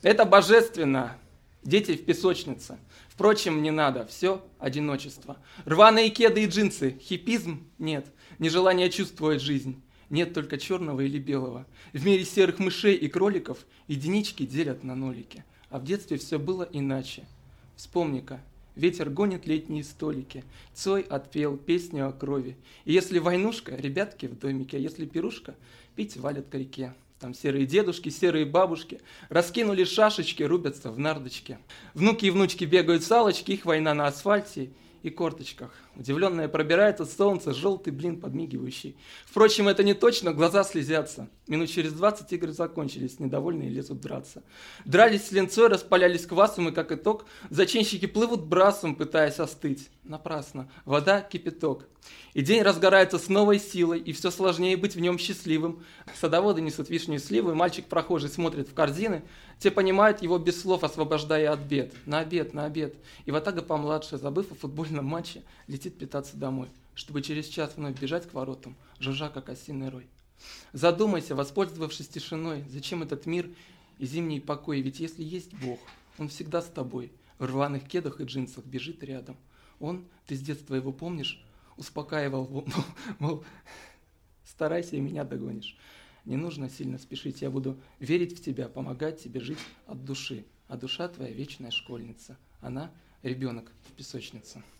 Это божественно. Дети в песочнице. Впрочем, не надо, все одиночество. Рваные кеды и джинсы, хиппизм нет, нежелание чувствовать жизнь. Нет только черного или белого. В мире серых мышей и кроликов единички делят на нолики. А в детстве все было иначе. Вспомни-ка, ветер гонит летние столики. Цой отпел песню о крови. И если войнушка, ребятки в домике, а если пирушка, пить валят к реке. Там серые дедушки, серые бабушки раскинули шашечки, рубятся в нардочке. Внуки и внучки бегают салочки, их война на асфальте и корточках. Удивленное пробирается солнце, желтый блин подмигивающий. Впрочем, это не точно, глаза слезятся. Минут через 20 игры закончились, недовольные лезут драться. Дрались с линцой, распалялись квасом, и как итог, зачинщики плывут брасом, пытаясь остыть. Напрасно. Вода – кипяток. И день разгорается с новой силой, и все сложнее быть в нем счастливым. Садоводы несут вишни и сливы, мальчик прохожий смотрит в корзины. Те понимают его без слов, освобождая от бед. На обед, на обед. И ватага помладше, забыв о футбольном матче, летит питаться домой, чтобы через час вновь бежать к воротам, жужжа, как осиный рой. Задумайся, воспользовавшись тишиной, зачем этот мир и зимний покой? Ведь если есть Бог, Он всегда с тобой, в рваных кедах и джинсах бежит рядом. Он, ты с детства его помнишь, успокаивал, мол, старайся и меня догонишь. Не нужно сильно спешить, я буду верить в тебя, помогать тебе жить от души. А душа твоя вечная школьница, она ребенок в песочнице.